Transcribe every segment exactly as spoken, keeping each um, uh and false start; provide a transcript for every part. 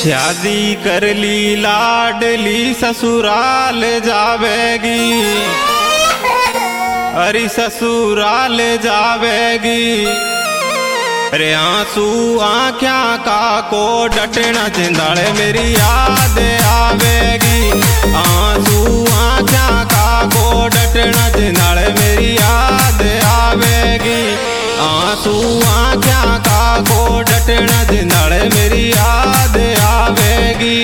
शादी कर ली लाडली ससुराल जावेगी, अरे ससुराल जावेगी। अरे आंसू आँख्या का को डटना जिंदाड़े मेरी याद आवेगी। आंसू आँख्या का को डटना जिंदाड़े मेरी याद आवेगी। आंसू आँख्या का को डटना जिंदाड़े मेरी याद आवेगी।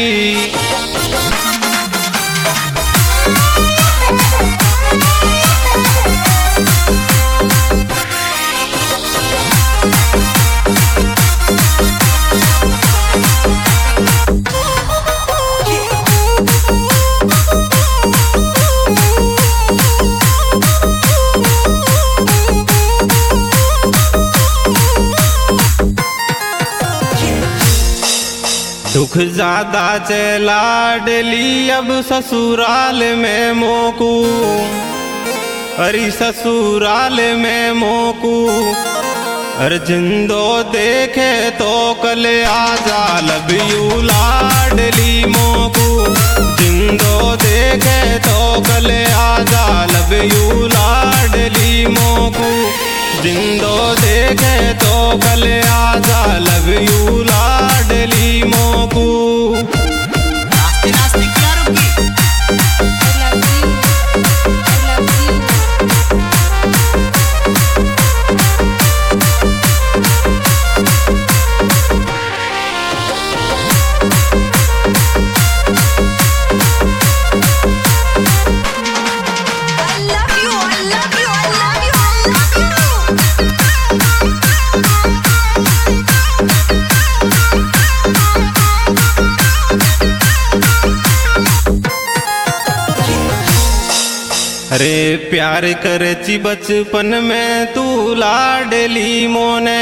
दुख ज्यादा चे लाडली अब ससुराल में मोकू, अरे ससुराल में मोकू। अरे जिंदो देखे तो कल आजा लब यू लाडली मोकू। जिंदो देखे तो कल आजा लब यू लाडली मोकू। जिंदो देखे तो कल आजा लब यू लाडली मोकू। नास्ते नास्ते क्या रुकी? अरे प्यार करची बचपन में तू लाडली मोने,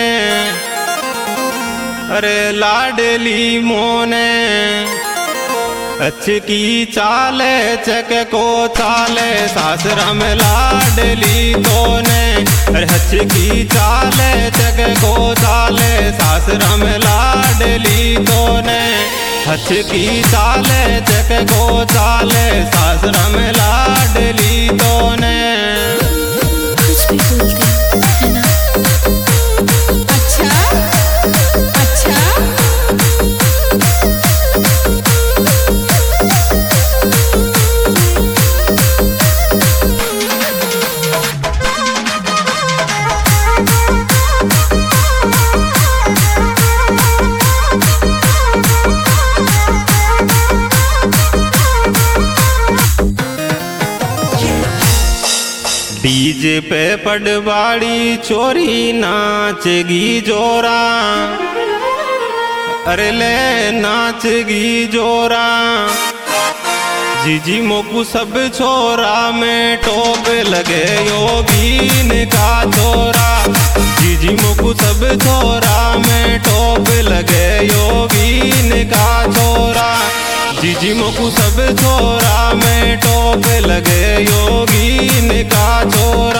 अरे लाडली मोने। अच्छी की चाले चक को चाले सासरा में लाडली तोने। अरे अच्छी की चाले चक को चाले सासरा में लाडली तोने। हच की चाले चक को चाले सासरा में लाडली तोने। कुछ भी बोलते है ना? अच्छा अच्छा डीजे पे पडवाड़ी चोरी नाचगी जोरा, अरे ले नाचगी जोरा। जीजी मोकू सब छोरा में टोप लगे योगीन का छोरा। जीजी मोकू सब छोरा में टोप लगे योगीन का छोरा। जीजी मोकू सब छोरा में टोप लगे योगीन का छोरा।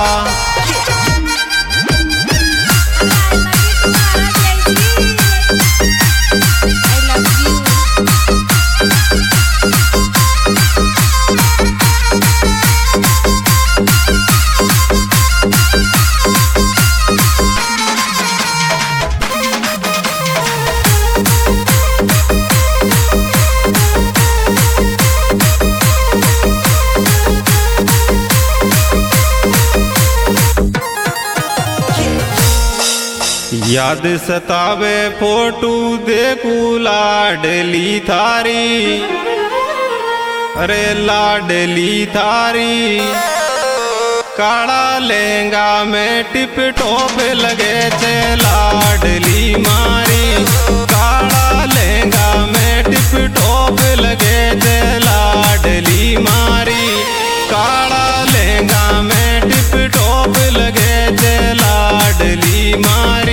याद सतावे फोटू देखू लाडली थारी, अरे लाडली थारी। काला लहंगा में टिप टॉप लगे चे लाडली मारी। काला लहंगा में टिप टॉप लगे चे लाडली मारी। काला लहंगा में टिप टॉप लगे चे लाडली मारी।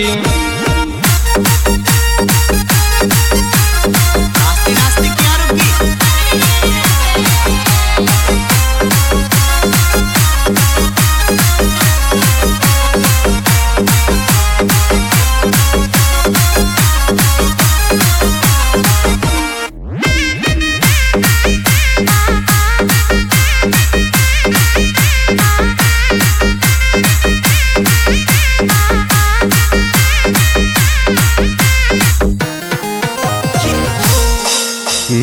नास्ते नास्ते क्या रुकी? अच्छा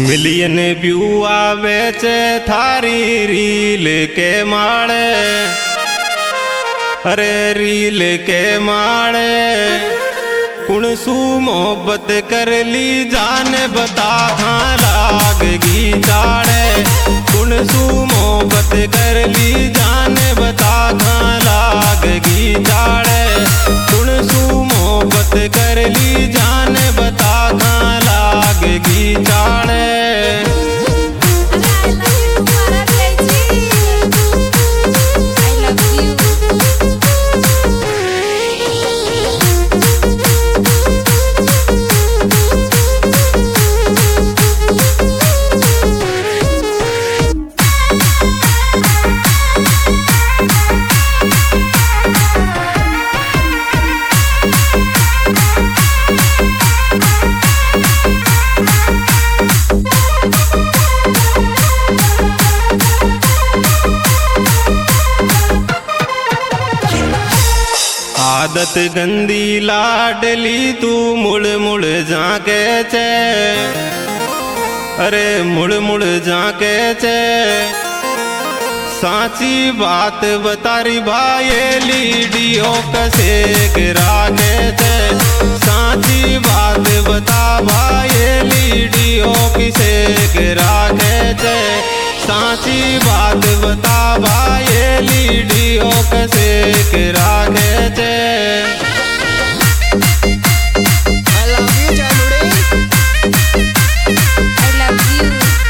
मिलियन व्यू आवे छे थारी रील के माळे, अरे रील के माळे कुण सू मोहब्बत कर ली जान बता खां लागगी चाड़े, कुण सू मोहब्बत कर ली जान बता खां लागगी चाड़े, कुण सू मोहब्बत कर ली जान बता खां लागगी चाड़े। आदत गंदी लाडली तू मुड़ मुड़ जाके चे, अरे मुड़ मुड़ जाके चे साची बात बतारी भाई लीडियो कसे गिराके चे, साची बात बता भाई लीडियो किसे गिराके चे, साची बात बता भाई लीडियो कसे गिराके चे। I love you, January. I love you.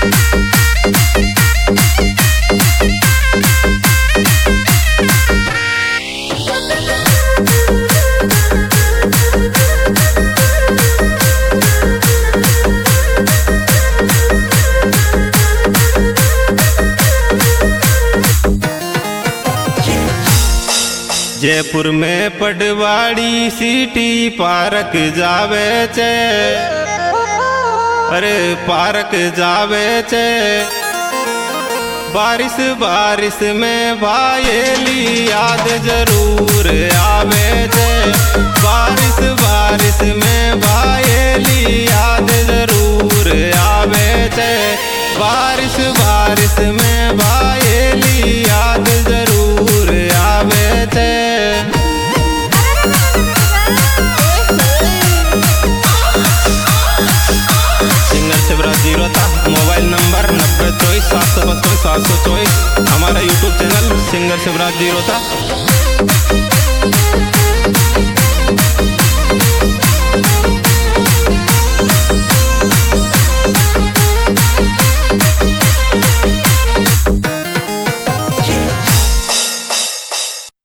Jaipur में पटवाड़ी सिटी पार्क जावे चे, अरे पार्क जावे चे बारिश बारिश में भाईली याद जरूर आवे चे, बारिश बारिश में भाईली याद जरूर आवे चे, बारिश बारिश में भाईली याद जरूर आवे चे। सिंगर शिवराज जीरो था, मोबाइल नंबर नब्बे चौबीस सात सौ पचपन सात सौ चौबीस, हमारा YouTube channel singer Shivraj zero था।